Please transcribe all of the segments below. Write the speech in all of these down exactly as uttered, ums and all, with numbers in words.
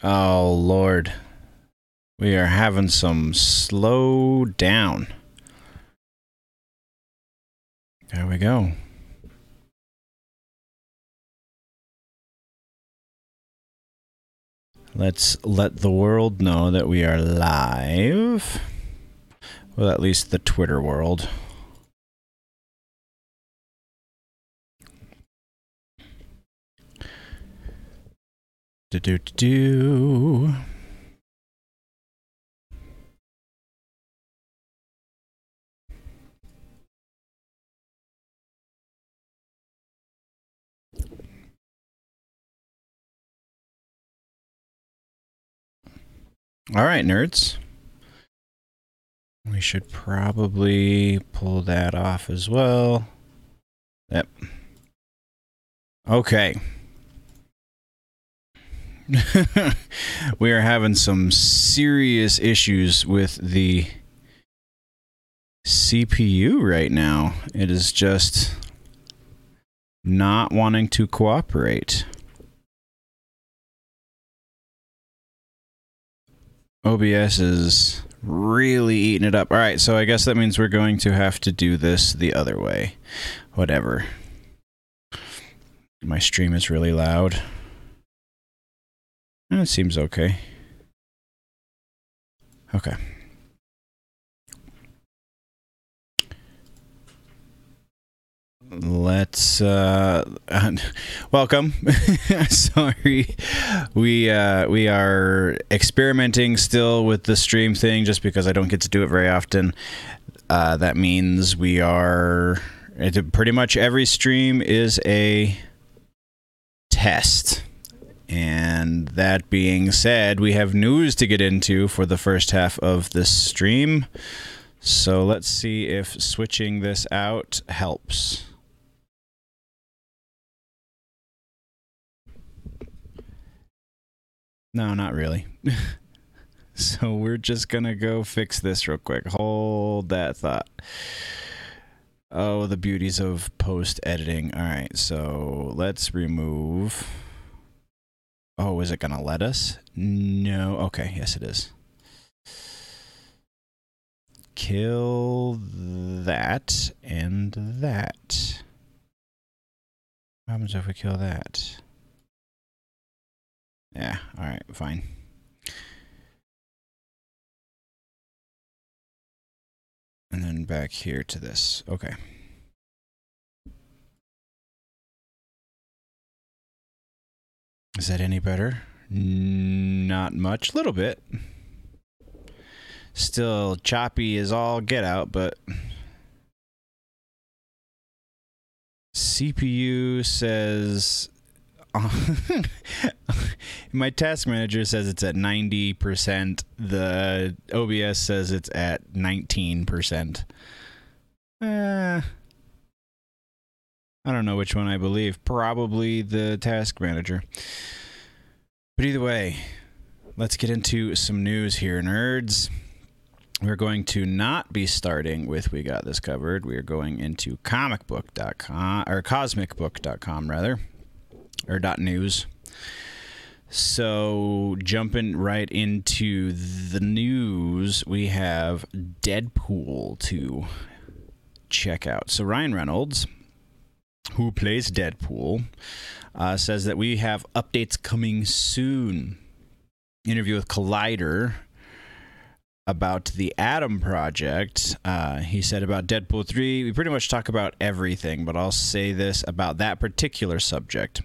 Oh, Lord. We are having some slow down. There we go. Let's let the world know that we are live. Well, at least the Twitter world. Do do do. All right, nerds. We should probably pull that off as well. Yep. Okay. We are having some serious issues with the C P U right now. It is just not wanting to cooperate. O B S is really eating it up. All right, so I guess that means we're going to have to do this the other way. Whatever. My stream is really loud. It seems okay. Okay. Let's uh welcome. Sorry. We uh we are experimenting still with the stream thing just because I don't get to do it very often. Uh that means we are it, pretty much every stream is a test. And that being said, we have news to get into for the first half of this stream. So let's see if switching this out helps. No, not really. So we're just going to go fix this real quick. Hold that thought. Oh, the beauties of post-editing. All right, so let's remove... Oh, is it going to let us? No. Okay, yes it is. Kill that and that. What happens if we kill that? Yeah, alright, fine. And then back here to this. Okay. Is that any better? Not much. Little bit. Still choppy as all get out, but... C P U says... My task manager says it's at ninety percent. The O B S says it's at nineteen percent. Eh, I don't know which one I believe. Probably the task manager. But either way, let's get into some news here, nerds. We're going to not be starting with We Got This Covered. We are going into comic book dot com, or cosmic book dot com, rather. Or dot news. So jumping right into the news, we have Deadpool to check out. So Ryan Reynolds, who plays Deadpool, uh, says that we have updates coming soon. Interview with Collider about the Atom Project. Uh, he said about Deadpool three, we pretty much talk about everything, but I'll say this about that particular subject.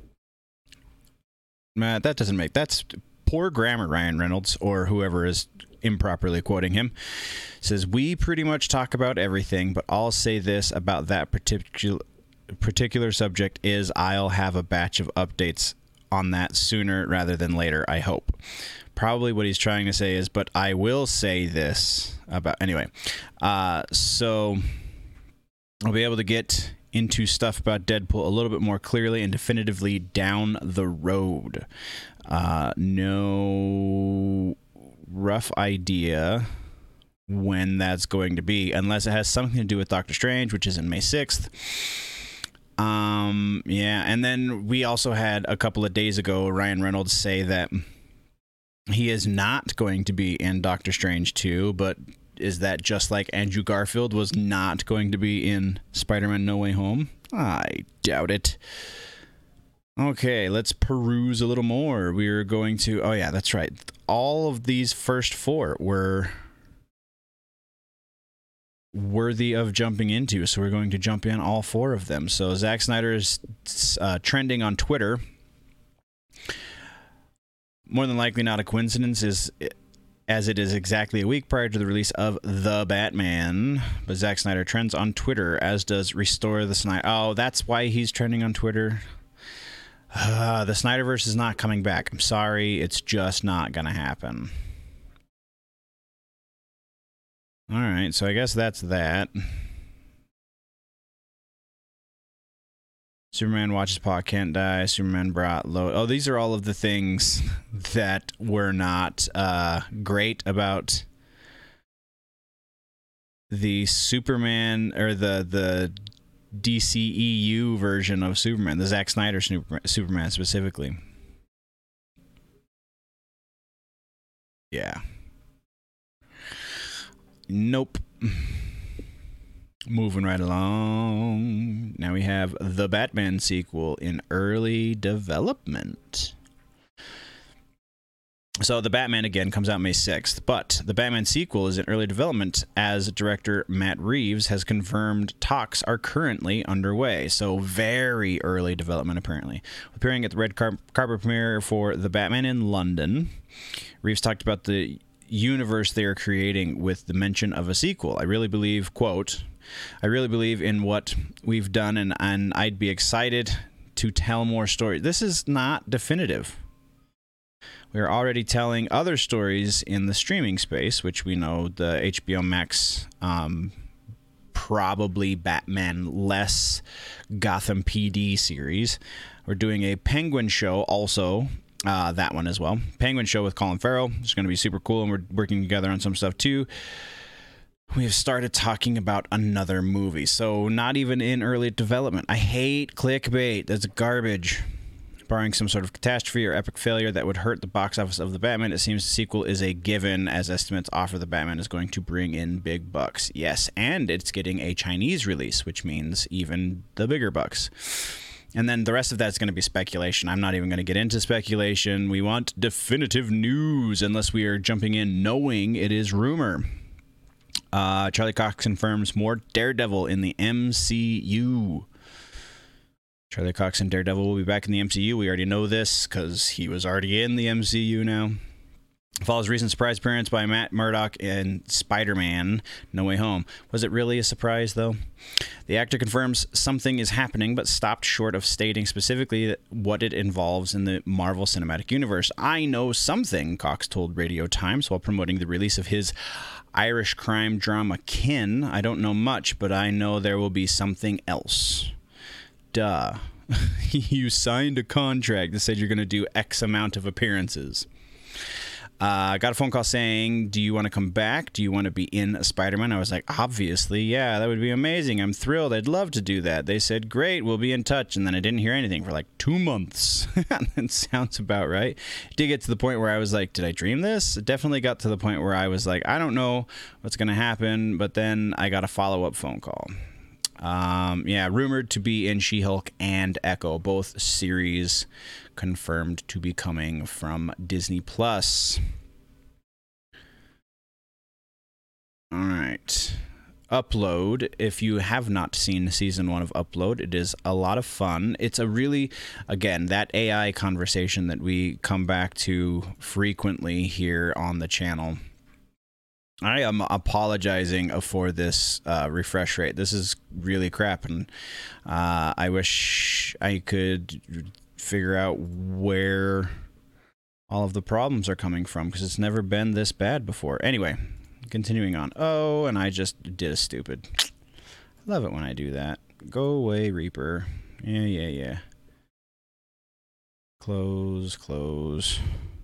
Uh, that doesn't make... That's poor grammar, Ryan Reynolds, or whoever is improperly quoting him. Says, we pretty much talk about everything, but I'll say this about that particular particular subject is I'll have a batch of updates on that sooner rather than later, I hope. Probably what he's trying to say is, but I will say this about... Anyway, uh, so I'll be able to get... into stuff about Deadpool a little bit more clearly and definitively down the road. Uh, no rough idea when that's going to be, unless it has something to do with Doctor Strange, which is in May sixth. Um, yeah, and then we also had a couple of days ago Ryan Reynolds say that He is not going to be in Doctor Strange two, but is that just like Andrew Garfield was not going to be in Spider-Man No Way Home? I doubt it. Okay, let's peruse a little more. We're going to... Oh, yeah, that's right. All of these first four were worthy of jumping into, so we're going to jump in all four of them. So Zack Snyder is uh, trending on Twitter. More than likely not a coincidence, is as it is exactly a week prior to the release of The Batman. But Zack Snyder trends on Twitter, as does Restore the Snyder. Oh, that's why he's trending on Twitter. Uh, the Snyderverse is not coming back. I'm sorry, it's just not gonna happen. All right, so I guess that's that. Superman watches Pa Can't Die. Superman brought low. Oh, these are all of the things that were not uh, great about the Superman or the the D C E U version of Superman, the Zack Snyder Superman specifically. Yeah. Nope. Moving right along. Now we have the Batman sequel in early development. So the Batman, again, comes out May sixth, but the Batman sequel is in early development as director Matt Reeves has confirmed talks are currently underway. So very early development, apparently. Appearing at the red car- carpet premiere for The Batman in London, Reeves talked about the universe they are creating with the mention of a sequel. I really believe, quote, I really believe in what we've done, and, and I'd be excited to tell more stories. This is not definitive. We are already telling other stories in the streaming space, which we know the H B O Max, um, probably Batman-less Gotham P D series. We're doing a Penguin show also. Uh, that one as well. Penguin show with Colin Farrell. It's going to be super cool, and we're working together on some stuff too. We have started talking about another movie, so not even in early development. I hate clickbait. That's garbage. Barring some sort of catastrophe or epic failure that would hurt the box office of The Batman, it seems the sequel is a given, as estimates offer The Batman is going to bring in big bucks. Yes, and it's getting a Chinese release, which means even the bigger bucks. And then the rest of that's going to be speculation. I'm not even going to get into speculation. We want definitive news, unless we are jumping in knowing it is rumor. Uh, Charlie Cox confirms more Daredevil in the M C U. Charlie Cox and Daredevil will be back in the M C U. We already know this because he was already in the M C U now. Follows recent surprise appearance by Matt Murdock in Spider-Man No Way Home. Was it really a surprise, though? The actor confirms something is happening, but stopped short of stating specifically what it involves in the Marvel Cinematic Universe. I know something, Cox told Radio Times while promoting the release of his Irish crime drama Kin. I don't know much, but I know there will be something else. Duh. You signed a contract that said you're going to do X amount of appearances. I uh, got a phone call saying, do you want to come back? Do you want to be in Spider-Man? I was like, obviously, yeah, that would be amazing. I'm thrilled. I'd love to do that. They said, great, we'll be in touch. And then I didn't hear anything for like two months. That sounds about right. It did get to the point where I was like, did I dream this? It definitely got to the point where I was like, I don't know what's going to happen. But then I got a follow-up phone call. Um, yeah, rumored to be in She-Hulk and Echo, both series confirmed to be coming from Disney Plus. All right. Upload. If you have not seen season one of Upload, it is a lot of fun. It's a really, again, that A I conversation that we come back to frequently here on the channel. I am apologizing for this uh, refresh rate. This is really crap, and uh, I wish I could figure out where all of the problems are coming from, because it's never been this bad before. Anyway, continuing on. Oh, and I just did a stupid. I love it when I do that. Go away, Reaper. Yeah, yeah, yeah. Close, close.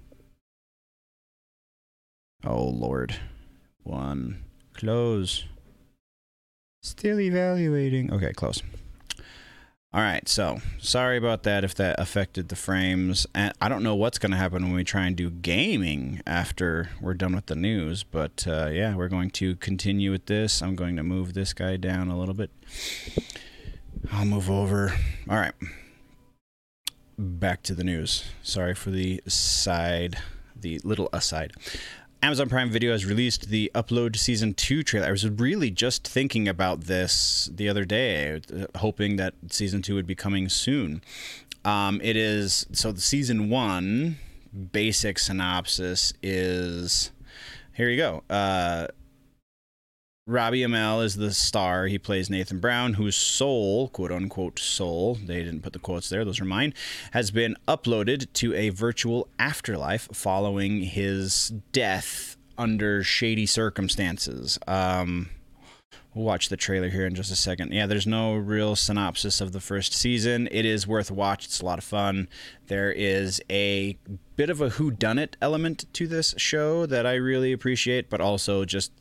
Oh, Lord. One. Close. Still evaluating. Okay, close. All right, so sorry about that if that affected the frames. And I don't know what's going to happen when we try and do gaming after we're done with the news, but uh, yeah, we're going to continue with this. I'm going to move this guy down a little bit. I'll move over. All right. Back to the news. Sorry for the side, the little aside. Amazon Prime Video has released the Upload Season two trailer. I was really just thinking about this the other day, hoping that Season two would be coming soon. Um, it is, so the Season one basic synopsis is, here you go. Uh, Robbie Amell is the star. He plays Nathan Brown, whose soul, quote-unquote soul, they didn't put the quotes there, those are mine, has been uploaded to a virtual afterlife following his death under shady circumstances. Um, we'll watch the trailer here in just a second. Yeah, there's no real synopsis of the first season. It is worth a watch. It's a lot of fun. There is a bit of a whodunit element to this show that I really appreciate, but also just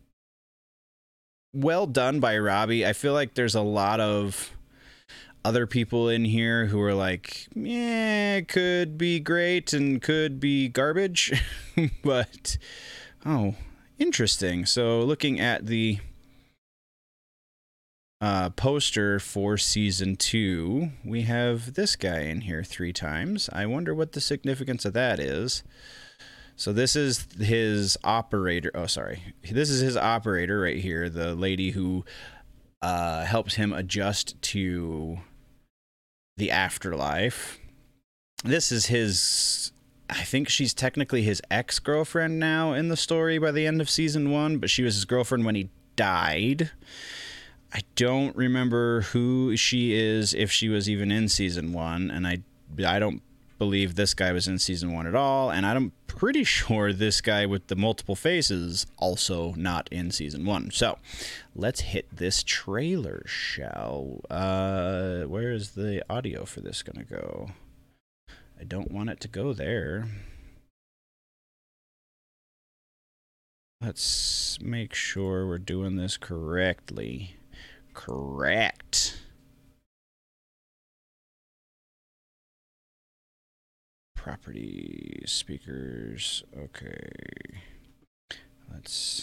well done by Robbie. I feel like there's a lot of other people in here who are like, yeah, could be great and could be garbage. But, oh, interesting. So looking at the uh, poster for season two, we have this guy in here three times. I wonder what the significance of that is. So this is his operator. Oh, sorry. This is his operator right here, the lady who uh, helps him adjust to the afterlife. This is his, I think she's technically his ex-girlfriend now in the story by the end of season one, but she was his girlfriend when he died. I don't remember who she is, if she was even in season one, and I, I don't believe this guy was in season one at all, and I'm pretty sure this guy with the multiple faces also not in season one. So let's hit this trailer, shall uh where is the audio for this gonna go? I don't want it to go there. Let's make sure we're doing this correctly. Correct. Property, speakers, okay. Let's...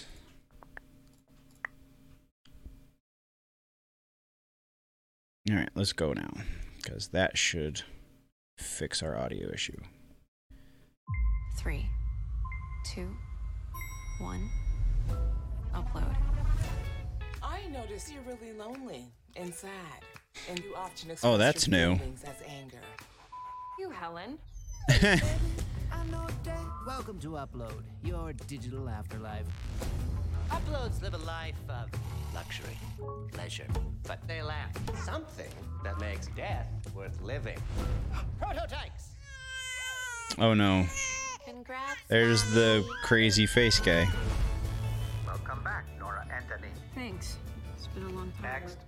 Alright, let's go now, because that should fix our audio issue. Three, two, one, upload. I noticed you're really lonely and sad, and you often express Oh, that's your new. feelings as anger. You, Helen. Welcome to Upload, your digital afterlife. Uploads live a life of luxury, pleasure, but they lack something that makes death worth living. Prototypes! Oh no. Congrats. There's the crazy face guy. Welcome back, Nora Anthony. Thanks. It's been a long time. Next.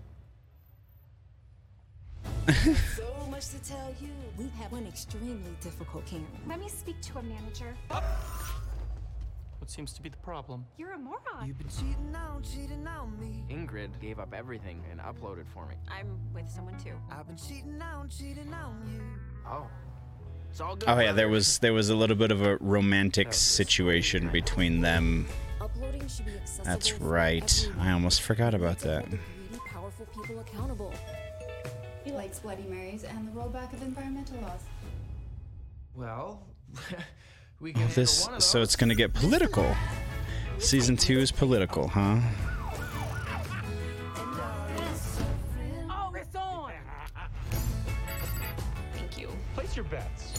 So much to tell you. We've had one extremely difficult Karen. Let me speak to a manager. What seems to be the problem? You're a moron. You've been cheating on, cheating on me. Ingrid gave up everything and uploaded for me. I'm with someone too. I've been cheating on, cheating on you. Oh. It's all good. Oh yeah, brother. there was there was a little bit of a romantic situation between them. Uploading should be accessible. That's for right. everyone. I almost forgot about We need to that. hold the greedy, powerful people accountable. He likes Bloody Marys and the rollback of environmental laws. Well, we can Oh, handle this one of so those. it's gonna get political. Season two is political, huh? Oh, it's on! Thank you. Place your bets.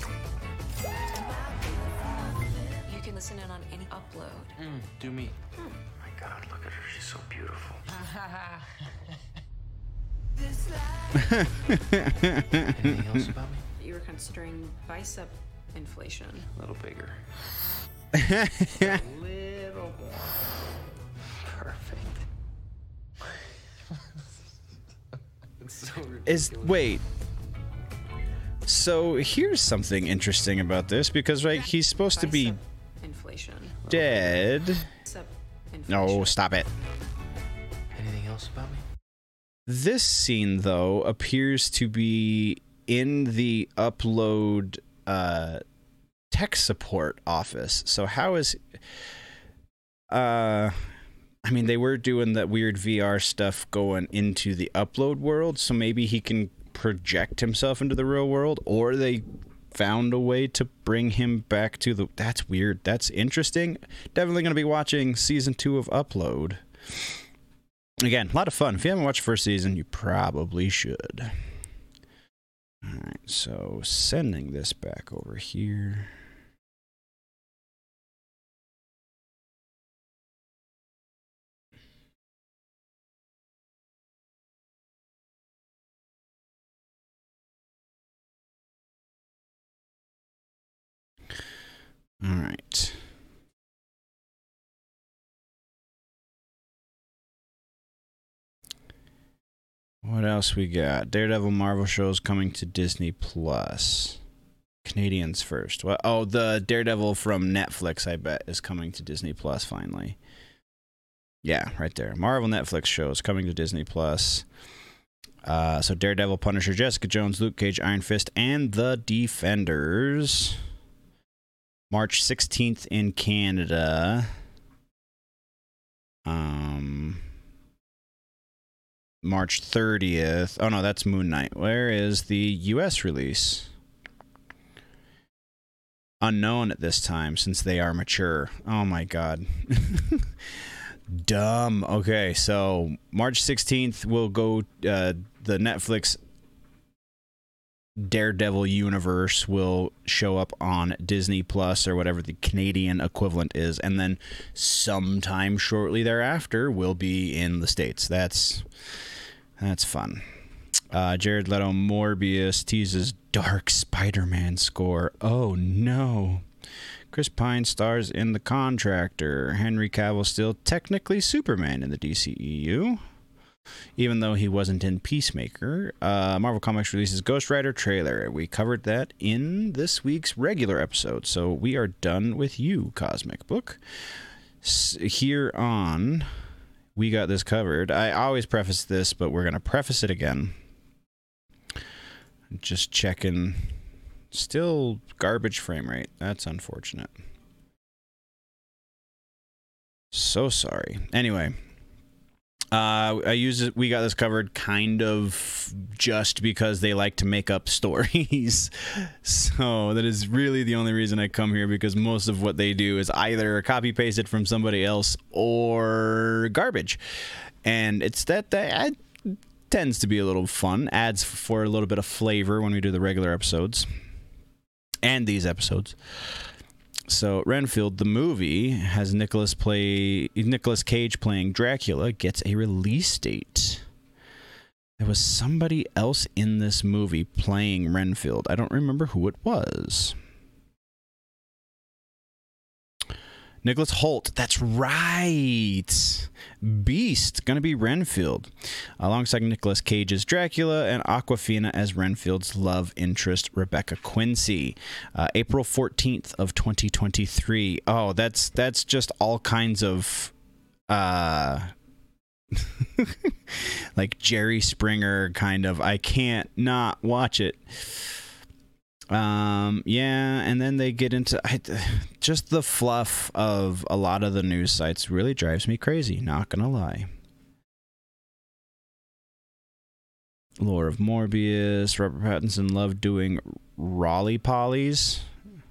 You can listen in on any upload. Mm, do me. Oh my God, look at her. She's so beautiful. Anything else about me? You were considering bicep inflation. A little bigger. A little more. Perfect. It's so Is ridiculous. wait. So here's something interesting about this because right, he's supposed to be Bicep inflation. dead. Bicep inflation. No, stop it. Anything else about me? This scene, though, appears to be in the Upload uh, tech support office. So how is... Uh, I mean, they were doing that weird V R stuff going into the Upload world, so maybe he can project himself into the real world, or they found a way to bring him back to the... That's weird. That's interesting. Definitely going to be watching season two of Upload. Again, a lot of fun. If you haven't watched the first season, you probably should. All right, so sending this back over here. All right. What else we got? Daredevil Marvel shows coming to Disney Plus. Canadians first. Well, oh, the Daredevil from Netflix, I bet, is coming to Disney Plus finally. Yeah, right there. Marvel Netflix shows coming to Disney Plus. Uh, so Daredevil, Punisher, Jessica Jones, Luke Cage, Iron Fist, and The Defenders. March sixteenth in Canada. Um... March thirtieth. Oh, no, that's Moon Knight. Where is the U S release? Unknown at this time, since they are mature. Oh, my God. Dumb. Okay, so March sixteenth, we'll go... Uh, the Netflix Daredevil universe will show up on Disney Plus, or whatever the Canadian equivalent is, and then sometime shortly thereafter will be in the States. That's... That's fun. Uh, Jared Leto Morbius teases dark Spider-Man score. Oh, no. Chris Pine stars in The Contractor. Henry Cavill still technically Superman in the D C E U, even though he wasn't in Peacemaker. Uh, Marvel Comics releases Ghost Rider trailer. We covered that in this week's regular episode, so we are done with you, Cosmic Book. S- here on... We Got This Covered. I always preface this, but we're going to preface it again. Just checking. Still garbage frame rate. That's unfortunate. So sorry. Anyway. Uh, I use it. We Got This Covered kind of just because they like to make up stories. So that is really the only reason I come here, because most of what they do is either copy pasted from somebody else or garbage. And it's that that I, tends to be a little fun, adds for a little bit of flavor when we do the regular episodes and these episodes. So Renfield, the movie, has Nicolas play Nicolas Cage playing Dracula, gets a release date. There was somebody else in this movie playing Renfield. I don't remember who it was. Nicholas Hoult, that's right. Beast, gonna be Renfield, alongside Nicolas Cage as Dracula and Awkwafina as Renfield's love interest, Rebecca Quincy. Uh, April fourteenth of twenty twenty-three. Oh, that's that's just all kinds of uh like Jerry Springer kind of. I can't not watch it. Um, yeah, and then they get into I, just the fluff of a lot of the news sites really drives me crazy, not gonna lie. Lore of Morbius, Robert Pattinson loved doing Rolly Pollies.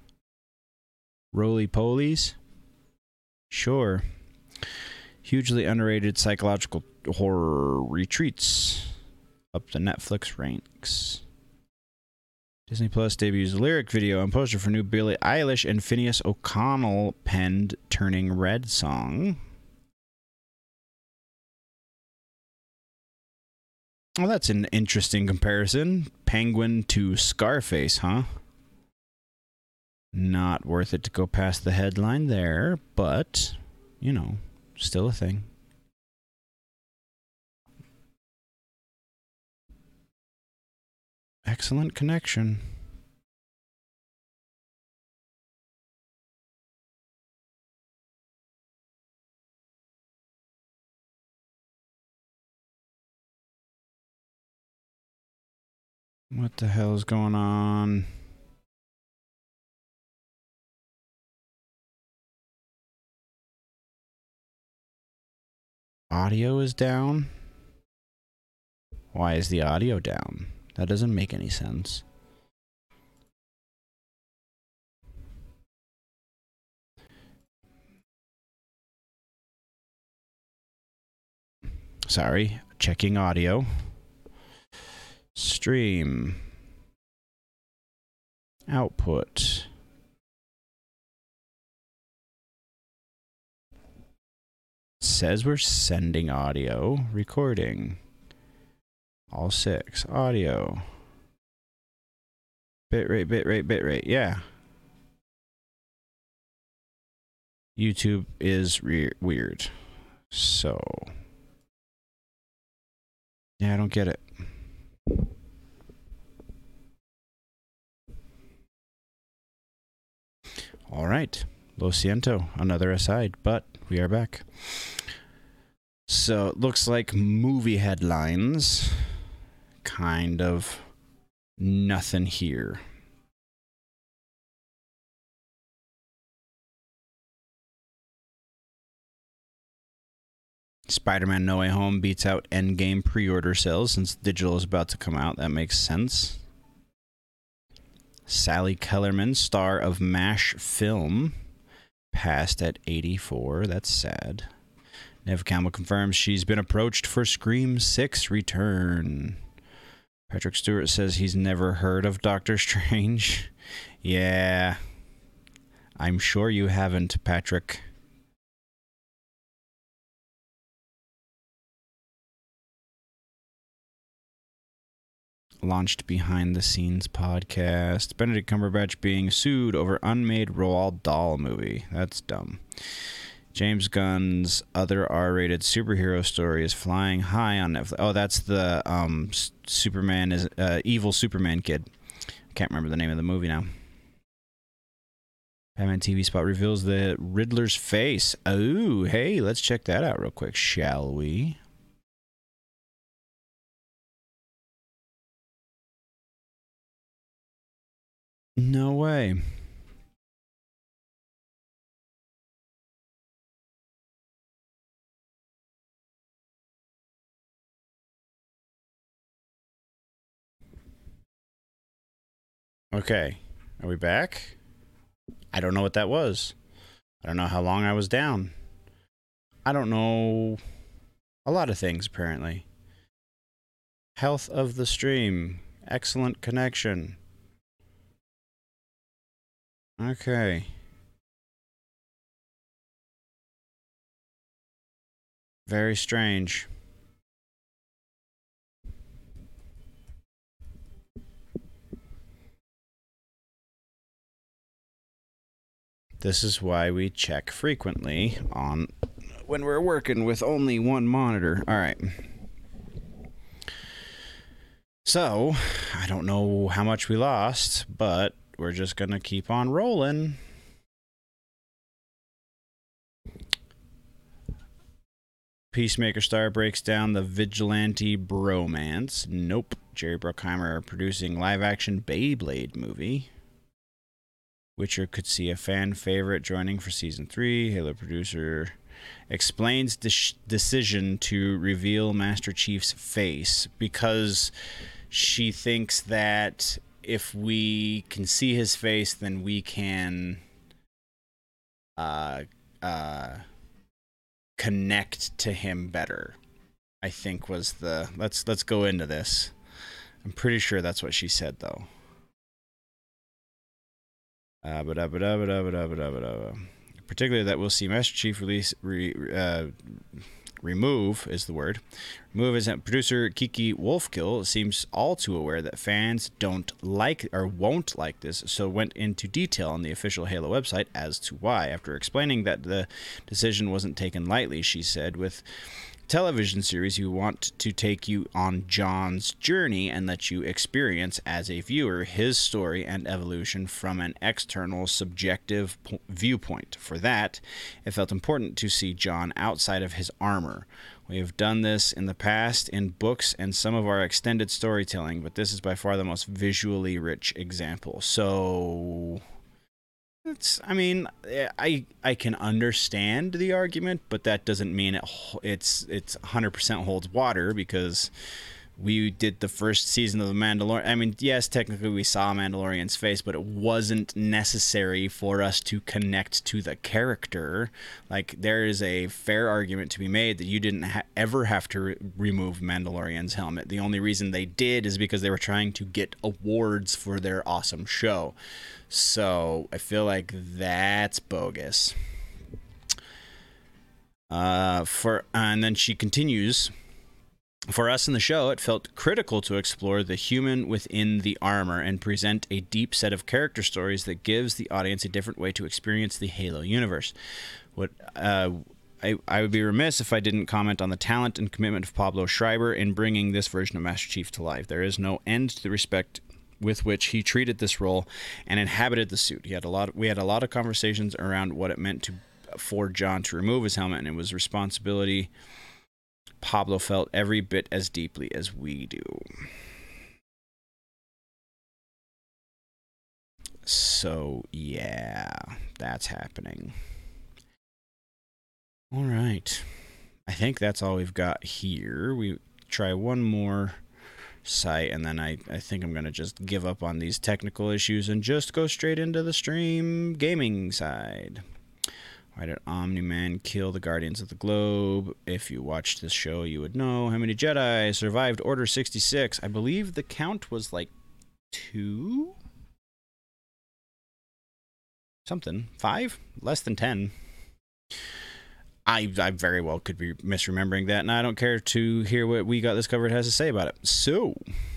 Roly Polies? Sure. Hugely underrated psychological horror retreats up the Netflix ranks. Disney Plus debuts a lyric video and poster for new Billie Eilish and Phineas O'Connell penned Turning Red song. Well, that's an interesting comparison. Penguin to Scarface, huh? Not worth it to go past the headline there, but, you know, still a thing. Excellent connection. What the hell is going on? Audio is down? Why is the audio down? That doesn't make any sense. Sorry, checking audio. Stream. Output. Says we're sending audio. Recording. All six. Audio. Bitrate, bitrate, bitrate. Yeah. YouTube is re- weird. So. Yeah, I don't get it. All right. Lo siento. Another aside, but we are back. So it looks like movie headlines. Kind of nothing here. Spider-Man No Way Home beats out Endgame pre-order sales since digital is about to come out. That makes sense. Sally Kellerman, star of MASH film, passed at eighty-four. That's sad. Neve Campbell confirms she's been approached for Scream six return. Patrick Stewart says he's never heard of Doctor Strange. Yeah. I'm sure you haven't, Patrick. Launched behind the scenes podcast. Benedict Cumberbatch being sued over unmade Roald Dahl movie. That's dumb. James Gunn's other R-rated superhero story is flying high on Netflix. Oh, that's the um, Superman is uh, evil Superman kid. Can't remember the name of the movie now. Batman T V spot reveals the Riddler's face. Oh, hey, let's check that out real quick, shall we? No way. Okay. Are we back? I don't know what that was. I don't know how long I was down. I don't know a lot of things, apparently. Health of the stream. Excellent connection. Okay. Very strange. This is why we check frequently on when we're working with only one monitor. All right. So, I don't know how much we lost, but we're just going to keep on rolling. Peacemaker star breaks down the vigilante bromance. Nope. Jerry Bruckheimer producing live-action Beyblade movie. Witcher could see a fan favorite joining for season three. Halo producer explains the sh- decision to reveal Master Chief's face because she thinks that if we can see his face, then we can uh, uh, connect to him better. I think was the let's let's go into this. I'm pretty sure that's what she said, though. Uh, Particularly that we'll see Master Chief release re, uh, remove is the word. Remove is that producer Kiki Wolfkill seems all too aware that fans don't like or won't like this, so went into detail on the official Halo website as to why. After explaining that the decision wasn't taken lightly, she said, with television series, you want to take you on John's journey and let you experience, as a viewer, his story and evolution from an external, subjective po- viewpoint. For that, it felt important to see John outside of his armor. We have done this in the past in books and some of our extended storytelling, but this is by far the most visually rich example. So... It's, I mean, I I can understand the argument, but that doesn't mean it it's it's one hundred percent holds water, because we did the first season of The Mandalorian. I mean, yes, technically we saw Mandalorian's face, but it wasn't necessary for us to connect to the character. Like, there is a fair argument to be made that you didn't ha- ever have to re- remove Mandalorian's helmet. The only reason they did is because they were trying to get awards for their awesome show. So I feel like that's bogus. Uh, for and then she continues. For us in the show, it felt critical to explore the human within the armor and present a deep set of character stories that gives the audience a different way to experience the Halo universe. What uh, I, I would be remiss if I didn't comment on the talent and commitment of Pablo Schreiber in bringing this version of Master Chief to life. There is no end to the respect with which he treated this role and inhabited the suit. He had a lot. Of, we had a lot of conversations around what it meant to for John to remove his helmet, and it was responsibility Pablo felt every bit as deeply as we do. So yeah, that's happening. All right, I think that's all we've got here. We try one more site, and then I, I think I'm going to just give up on these technical issues and just go straight into the stream gaming side. Why did Omni-Man kill the Guardians of the Globe? If you watched this show, you would know. How many Jedi survived Order sixty-six? I believe the count was like two? Something. Five? Less than ten. I, I very well could be misremembering that, and I don't care to hear what We Got This Covered has to say about it. So,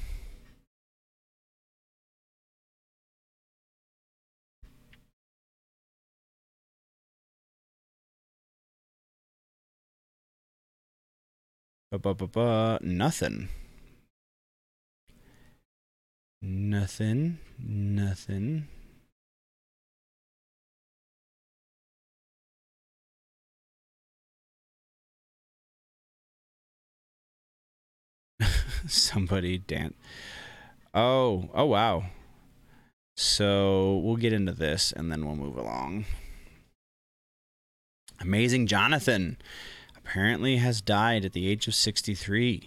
ba-ba-ba-ba, nothing. Nothing. Nothing. Somebody dance. Oh, oh wow. So we'll get into this and then we'll move along. Amazing Jonathan apparently has died at the age of sixty-three.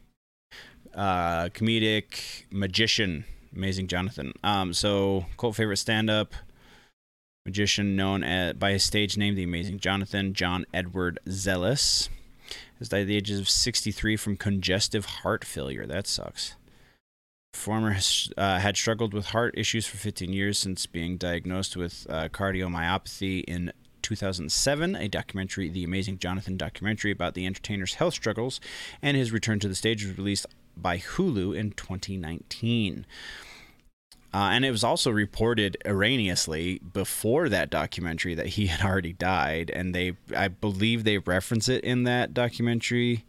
Uh, comedic magician, Amazing Jonathan. Um, so cult favorite stand-up magician known as, by his stage name, The Amazing Jonathan, John Edward Zealous, has died at the age of sixty-three from congestive heart failure. That sucks. Performer has, uh, had struggled with heart issues for fifteen years since being diagnosed with uh, cardiomyopathy in two thousand seven. A documentary, The Amazing Jonathan documentary about the entertainer's health struggles and his return to the stage, was released by Hulu in twenty nineteen. Uh, and it was also reported erroneously before that documentary that he had already died, and they, I believe they reference it in that documentary,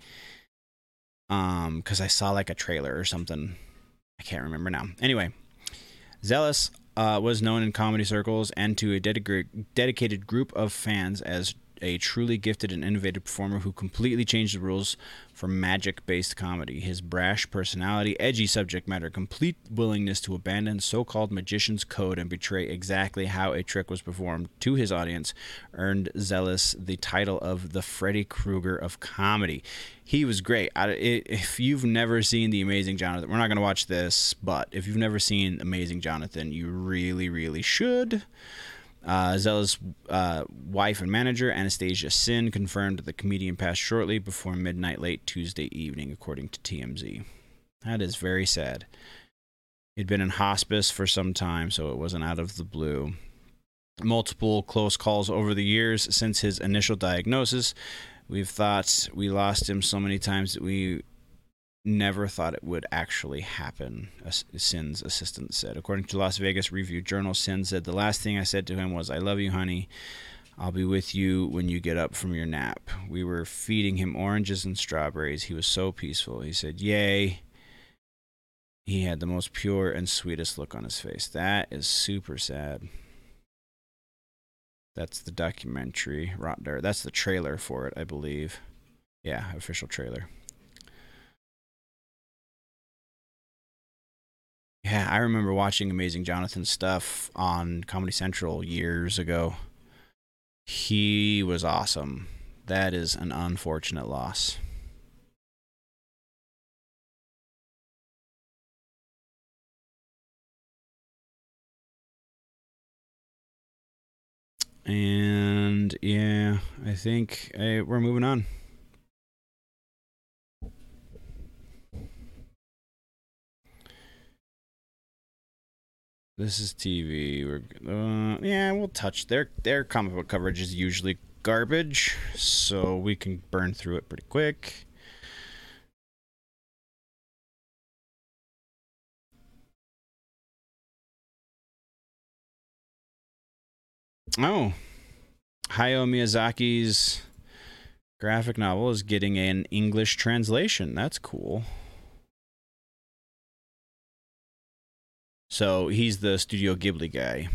um, because I saw like a trailer or something. I can't remember now. Anyway, Zealous uh, was known in comedy circles and to a dedicated dedicated group of fans as a truly gifted and innovative performer who completely changed the rules for magic-based comedy. His brash personality, edgy subject matter, complete willingness to abandon so-called magician's code and betray exactly how a trick was performed to his audience earned Zealous the title of the Freddy Krueger of comedy. He was great. If you've never seen The Amazing Jonathan, we're not going to watch this, but if you've never seen Amazing Jonathan, you really, really should. Uh, Zella's uh, wife and manager, Anastasia Sin, confirmed the comedian passed shortly before midnight late Tuesday evening, according to T M Z. That is very sad. He'd been in hospice for some time, so it wasn't out of the blue. Multiple close calls over the years since his initial diagnosis. We've thought we lost him so many times that we never thought it would actually happen, Sin's assistant said. According to Las Vegas Review Journal, Sin said, "The last thing I said to him was, 'I love you, honey. I'll be with you when you get up from your nap. We were feeding him oranges and strawberries. He was so peaceful. He said, yay. He had the most pure and sweetest look on his face. That is super sad. That's the documentary. That's the trailer for it, I believe. Yeah, official trailer. Yeah, I remember watching Amazing Jonathan stuff on Comedy Central years ago. He was awesome. That is an unfortunate loss. And yeah, I think I, we're moving on. This is T V. We're uh, yeah, we'll touch their their comic book coverage is usually garbage, so we can burn through it pretty quick. Oh, Hayao Miyazaki's graphic novel is getting an English translation. That's cool. So he's the Studio Ghibli guy.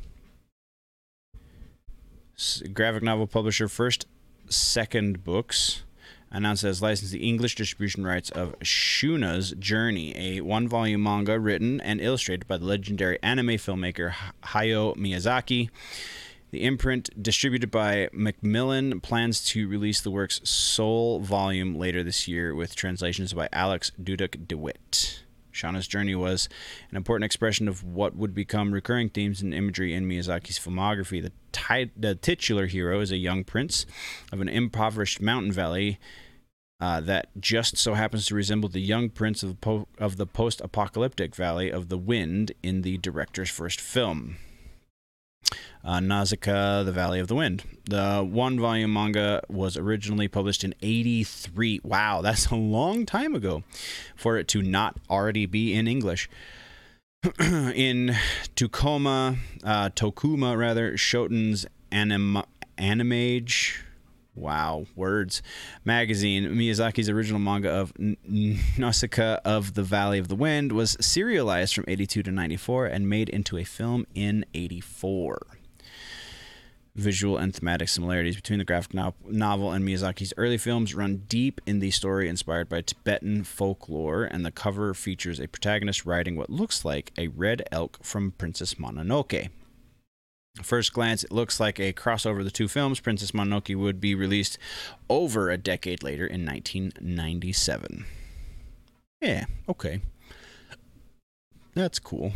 S- graphic novel publisher First Second Books announced it has licensed the English distribution rights of Shuna's Journey, a one-volume manga written and illustrated by the legendary anime filmmaker Hayao Miyazaki. The imprint, distributed by Macmillan, plans to release the work's sole volume later this year with translations by Alex Duduk DeWitt. Shuna's Journey was an important expression of what would become recurring themes and imagery in Miyazaki's filmography. The, ti- the titular hero is a young prince of an impoverished mountain valley uh, that just so happens to resemble the young prince of, po- of the post-apocalyptic Valley of the Wind in the director's first film. Uh, Nausicaa, The Valley of the Wind. The one-volume manga was originally published in eighty-three. Wow, that's a long time ago for it to not already be in English. In Tokuma, uh, Tokuma rather, Shoten's anim- Animage, wow, words, magazine, Miyazaki's original manga of N- Nausicaa of the Valley of the Wind was serialized from eighty-two to ninety-four and made into a film in eighty-four. Visual and thematic similarities between the graphic no- novel and Miyazaki's early films run deep in the story inspired by Tibetan folklore, and the cover features a protagonist riding what looks like a red elk from Princess Mononoke. At first glance, it looks like a crossover of the two films. Princess Mononoke would be released over a decade later in nineteen ninety-seven. Yeah, okay. That's cool.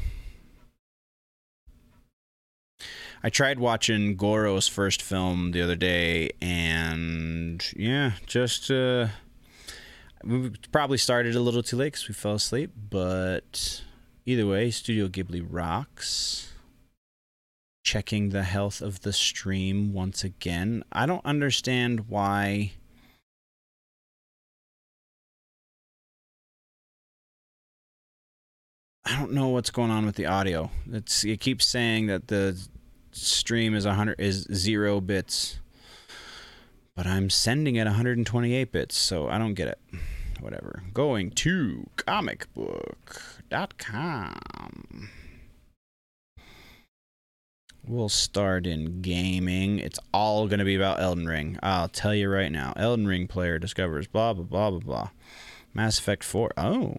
I tried watching Goro's first film the other day, and yeah, just uh, we probably started a little too late because we fell asleep, but either way, Studio Ghibli rocks. Checking the health of the stream once again. I don't understand why I don't know what's going on with the audio. It's it keeps saying that the stream is one hundred is zero bits, but I'm sending it one hundred twenty-eight bits, so I don't get it. Whatever. Going to comic book dot com. We'll start in gaming. It's all going to be about Elden Ring. I'll tell you right now. Elden Ring player discovers blah, blah, blah, blah, blah. Mass Effect four. Oh.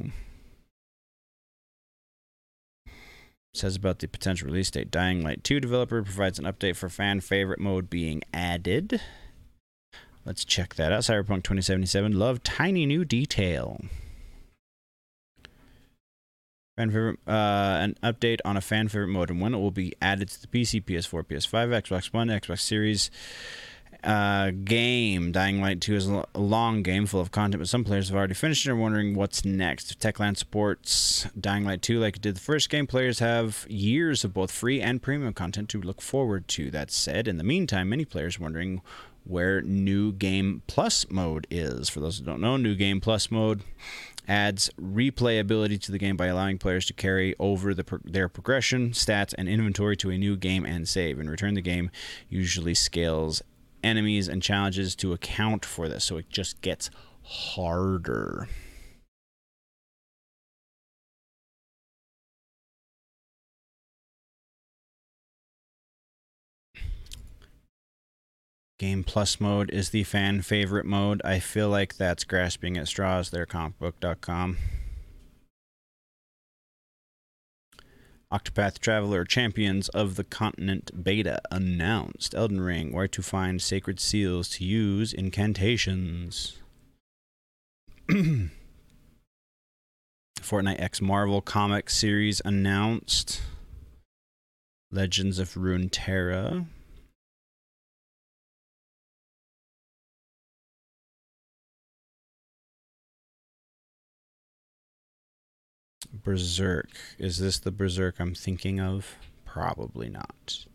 Says about the potential release date. Dying Light two developer provides an update for fan favorite mode being added. Let's check that out. Cyberpunk twenty seventy-seven. Love tiny new detail. Fan favorite, uh, an update on a fan favorite mode and when it will be added to the P C, P S four, P S five, Xbox One, Xbox Series. Uh, game. Dying Light two is a long game full of content, but some players have already finished it and are wondering what's next. If Techland supports Dying Light two like it did the first game, players have years of both free and premium content to look forward to. That said, in the meantime, many players are wondering where New Game Plus mode is. For those who don't know, New Game Plus mode adds replayability to the game by allowing players to carry over the pro- their progression, stats, and inventory to a new game and save. In return, the game usually scales enemies and challenges to account for this, so it just gets harder. Game Plus mode is the fan favorite mode. I feel like that's grasping at straws there, comic book dot com. Octopath Traveler Champions of the Continent beta announced. Elden Ring, where to find sacred seals to use incantations. Fortnite X Marvel comic series announced. Legends of Runeterra. Berserk. Is this the Berserk I'm thinking of? Probably not.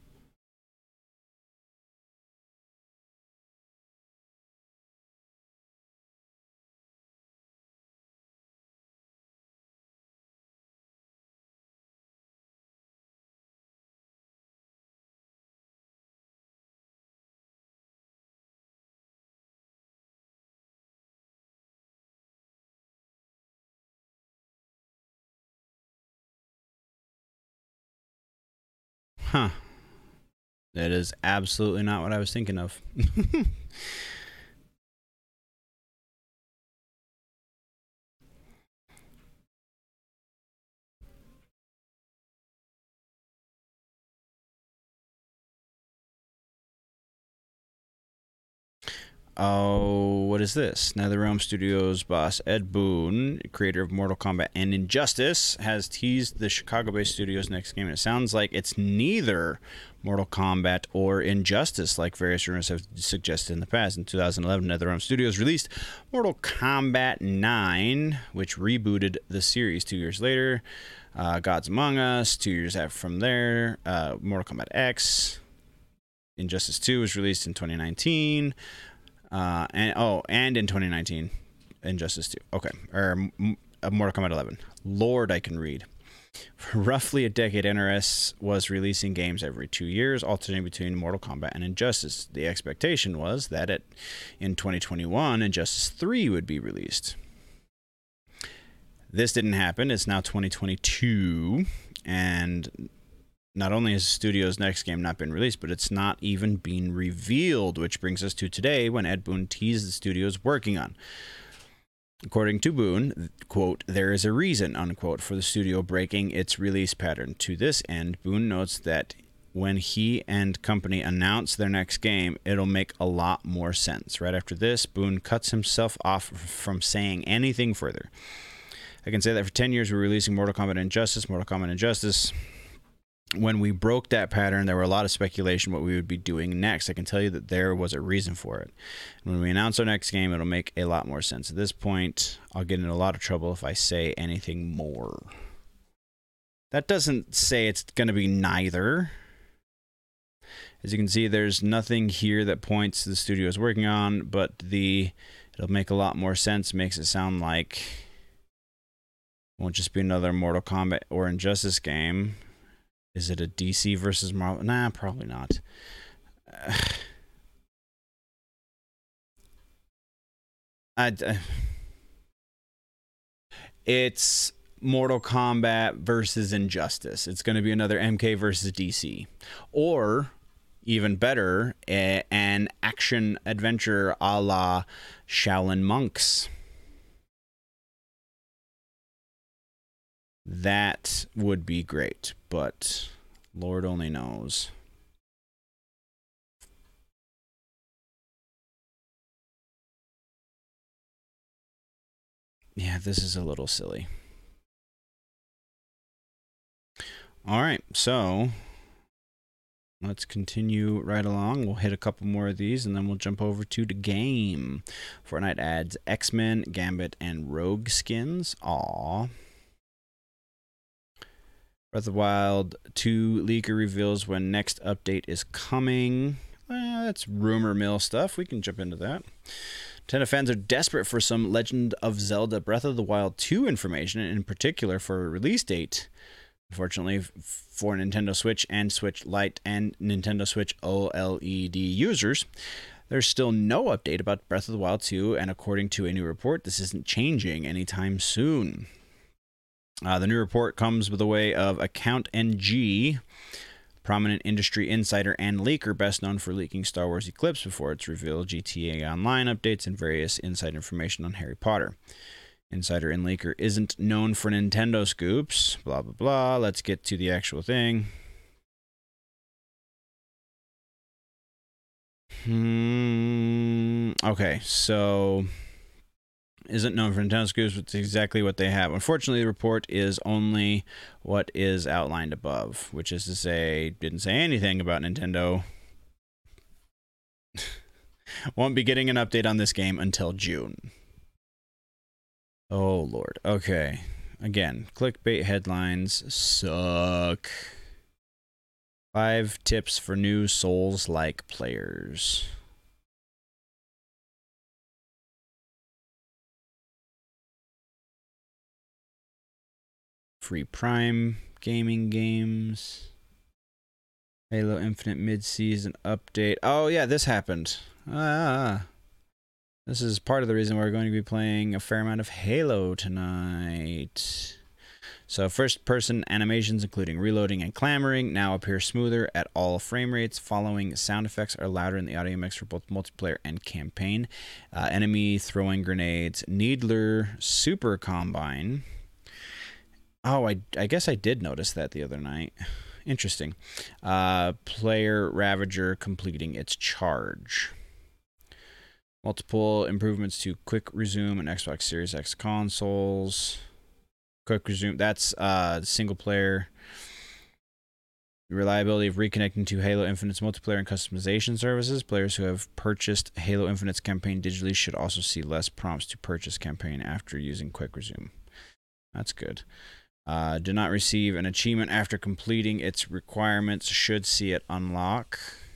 Huh. That is absolutely not what I was thinking of. Oh, what is this? NetherRealm Studios boss Ed Boon, creator of Mortal Kombat and Injustice, has teased the Chicago-based studio's next game. And it sounds like it's neither Mortal Kombat or Injustice, like various rumors have suggested in the past. In two thousand eleven, NetherRealm Studios released Mortal Kombat nine, which rebooted the series. Two years later, uh, Gods Among Us. Two years after from there, uh, Mortal Kombat X. Injustice two was released in twenty nineteen. Uh, and oh, and in twenty nineteen, Injustice two. Okay, or uh, Mortal Kombat eleven. Lord, I can read. For roughly a decade, N R S was releasing games every two years, alternating between Mortal Kombat and Injustice. The expectation was that it, in twenty twenty-one, Injustice three would be released. This didn't happen. It's now twenty twenty-two, and not only has the studio's next game not been released, but it's not even been revealed, which brings us to today when Ed Boon teased the studio's working on. According to Boon, quote, there is a reason, unquote, for the studio breaking its release pattern. To this end, Boon notes that when he and company announce their next game, it'll make a lot more sense. Right after this, Boon cuts himself off from saying anything further. I can say that for ten years, we were releasing Mortal Kombat Injustice, Mortal Kombat Injustice. When we broke that pattern, there were a lot of speculation what we would be doing next. I can tell you that there was a reason for it. When we announce our next game, it'll make a lot more sense. At this point, I'll get in a lot of trouble if I say anything more. That doesn't say it's going to be neither. As you can see, there's nothing here that points to the studio is working on, but the it'll make a lot more sense. Makes it sound like it won't just be another Mortal Kombat or Injustice game. Is it a D C versus Marvel? Nah, probably not. Uh, I, uh, it's Mortal Kombat versus Injustice. It's going to be another M K versus D C. Or, even better, a, an action adventure a la Shaolin Monks. That would be great, but Lord only knows. Yeah, this is a little silly. All right, so let's continue right along. We'll hit a couple more of these, and then we'll jump over to the game. Fortnite adds X-Men, Gambit, and Rogue skins. Aww. Breath of the Wild two leaker reveals when next update is coming. Well, that's rumor mill stuff. We can jump into that. Nintendo fans are desperate for some Legend of Zelda Breath of the Wild two information, in particular for a release date. Unfortunately, for Nintendo Switch and Switch Lite and Nintendo Switch OLED users, there's still no update about Breath of the Wild two, and according to a new report, this isn't changing anytime soon. Uh, the new report comes with the way of Account N G, prominent industry insider and leaker best known for leaking Star Wars Eclipse before its reveal, G T A Online updates, and various inside information on Harry Potter. Insider and leaker isn't known for Nintendo scoops, blah, blah, blah. Let's get to the actual thing. Hmm. Okay, so isn't known for Nintendo scoops, but it's exactly what they have. Unfortunately, the report is only what is outlined above, which is to say, didn't say anything about Nintendo. Won't be getting an update on this game until June. Oh, Lord. Okay. Again, clickbait headlines suck. Five tips for new Souls-like players. Free Prime gaming games. Halo Infinite mid-season update. Oh, yeah, this happened. Ah. This is part of the reason we're going to be playing a fair amount of Halo tonight. So first-person animations, including reloading and clamoring, now appear smoother at all frame rates. Following sound effects are louder in the audio mix for both multiplayer and campaign. Uh, enemy throwing grenades. Needler Super Combine. Oh, I, I guess I did notice that the other night. Interesting. Uh, player Ravager completing its charge. Multiple improvements to Quick Resume and Xbox Series X consoles. Quick Resume, that's uh, single player. Reliability of reconnecting to Halo Infinite's multiplayer and customization services. Players who have purchased Halo Infinite's campaign digitally should also see less prompts to purchase campaign after using Quick Resume. That's good. Uh, did not receive an achievement after completing its requirements. Should see it unlock.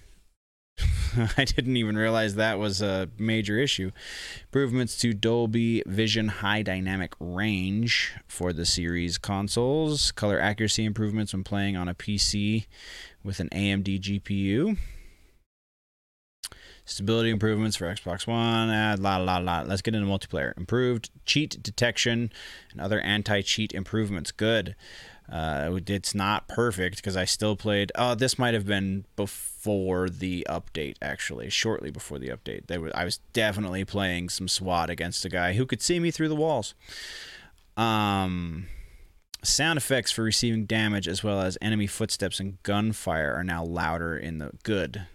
I didn't even realize that was a major issue. Improvements to Dolby Vision High Dynamic Range for the series consoles. Color accuracy improvements when playing on a P C with an A M D G P U. Stability improvements for Xbox One. Ah, la la la. Let's get into multiplayer. Improved cheat detection and other anti-cheat improvements. Good. Uh, it's not perfect because I still played. Oh, this might have been before the update, actually, shortly before the update. They were, I was definitely playing some SWAT against a guy who could see me through the walls. Um, sound effects for receiving damage as well as enemy footsteps and gunfire are now louder in the good.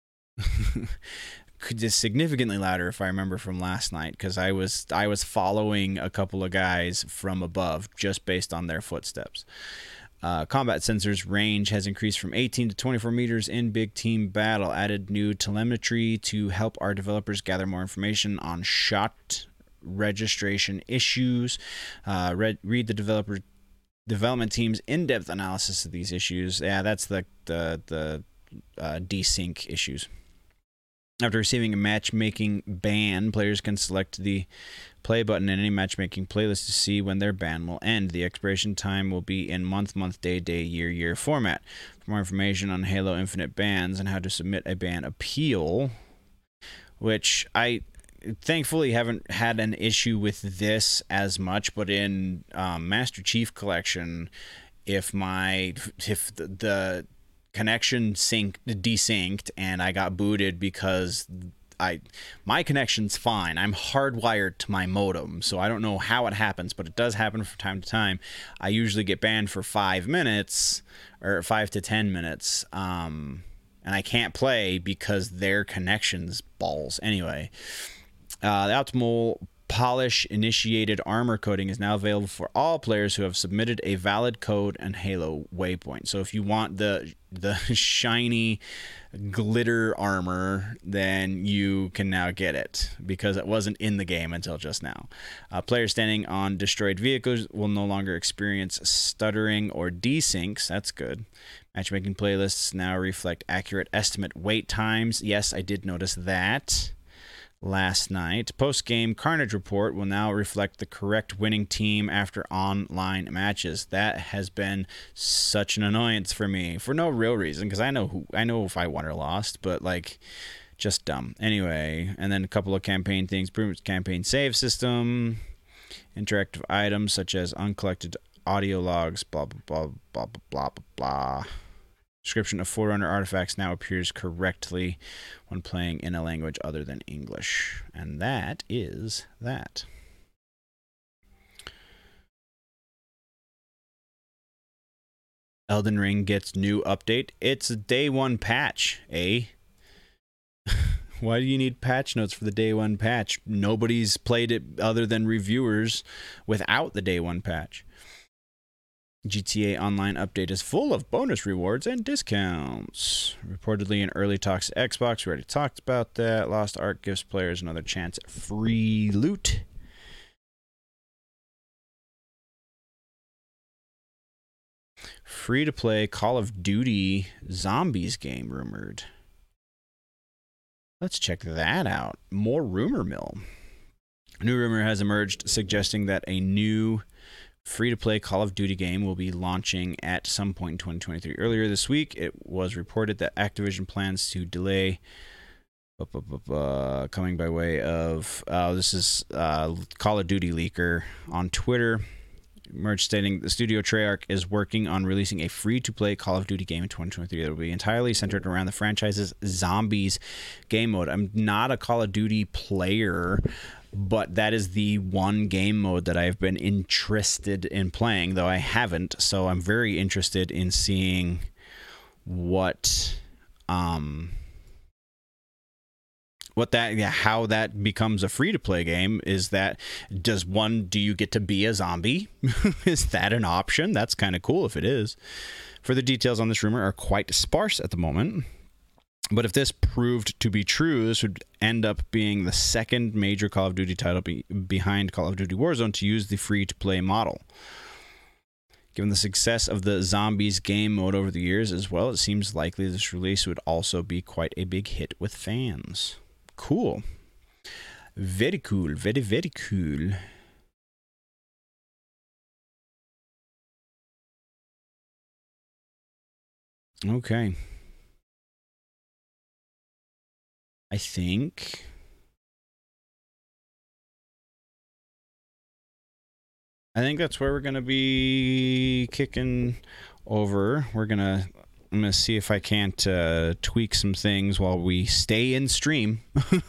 Just significantly louder if I remember from last night, because I was I was following a couple of guys from above just based on their footsteps. Uh, combat sensors range has increased from eighteen to twenty-four meters in big team battle. Added new telemetry to help our developers gather more information on shot registration issues. Uh, read, read the developer development team's in-depth analysis of these issues. Yeah, that's the the the uh, desync issues. After receiving a matchmaking ban, players can select the play button in any matchmaking playlist to see when their ban will end. The expiration time will be in month, month, day, day, year, year format. For more information on Halo Infinite bans and how to submit a ban appeal, which I thankfully haven't had an issue with this as much, but in um, Master Chief Collection, if my if the, the connection synced desynced and I got booted because I my connection's fine. I'm hardwired to my modem, so I don't know how it happens, but it does happen from time to time. I usually get banned for five minutes or five to ten minutes, um, and I can't play because their connection's balls. Anyway, uh, the optimal polish initiated armor coating is now available for all players who have submitted a valid code and Halo waypoint. So if you want the the shiny glitter armor, then you can now get it because it wasn't in the game until just now. Uh, players standing on destroyed vehicles will no longer experience stuttering or desyncs. That's good. Matchmaking playlists now reflect accurate estimate wait times. Yes, I did notice that. last night. Post-game Carnage Report will now reflect the correct winning team after online matches. That has been such an annoyance for me for no real reason, because I know who I know if I won or lost, but like just dumb. Anyway, and then a couple of campaign things. Brew's campaign save system, interactive items such as uncollected audio logs, blah blah blah blah blah blah blah blah. Description of Forerunner artifacts now appears correctly when playing in a language other than English. And that is that. Elden Ring gets new update. It's a day one patch, eh? Why do you need patch notes for the day one patch? Nobody's played it other than reviewers without the day one patch. G T A Online update is full of bonus rewards and discounts. Reportedly in early talks to Xbox. We already talked about that. Lost Ark gives players another chance at free loot. Free-to-play Call of Duty Zombies game rumored. Let's check that out. More rumor mill. A new rumor has emerged suggesting that a new free-to-play Call of Duty game will be launching at some point in twenty twenty-three. Earlier this week, it was reported that Activision plans to delay uh, uh, uh, coming by way of uh, this is uh, Call of Duty leaker on Twitter. Merge stating the studio Treyarch is working on releasing a free-to-play Call of Duty game in twenty twenty-three that will be entirely centered around the franchise's Zombies game mode. I'm not a Call of Duty player, but that is the one game mode that I've been interested in playing, though I haven't. So I'm very interested in seeing what, um, what that, yeah, how that becomes a free-to-play game. Is that, does one, do you get to be a zombie? Is that an option? That's kind of cool if it is. Further details on this rumor are quite sparse at the moment. But if this proved to be true, this would end up being the second major Call of Duty title be- behind Call of Duty Warzone to use the free-to-play model. Given the success of the Zombies game mode over the years as well, it seems likely this release would also be quite a big hit with fans. Cool. Very cool. Very, very cool. Okay. I think I think that's where we're gonna be kicking over. We're gonna I'm gonna see if I can't uh, tweak some things while we stay in stream.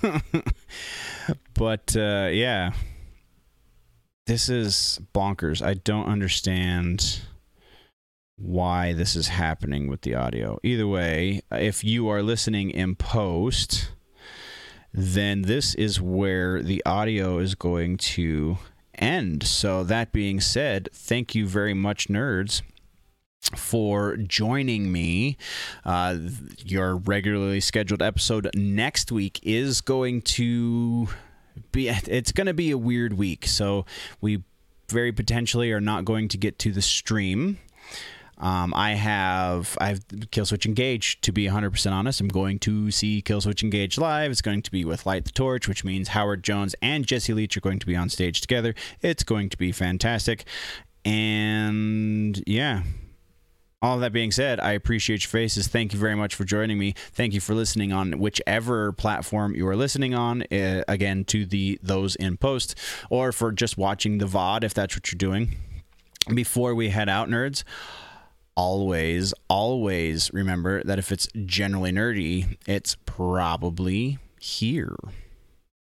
But uh, yeah, this is bonkers. I don't understand why this is happening with the audio. Either way, if you are listening in post, then this is where the audio is going to end. So that being said, thank you very much, nerds, for joining me. Uh, your regularly scheduled episode next week is going to be, it's going to be a weird week. So we very potentially are not going to get to the stream. Um, I have I have Killswitch Engage, to be one hundred percent honest. I'm going to see Killswitch Engage live. It's going to be with Light the Torch, which means Howard Jones and Jesse Leach are going to be on stage together. It's going to be fantastic. And yeah, all of that being said, I appreciate your faces. Thank you very much for joining me. Thank you for listening on whichever platform you are listening on. Uh, again, to the those in post, or for just watching the V O D if that's what you're doing. Before we head out, nerds, always, always remember that if it's generally nerdy, it's probably here.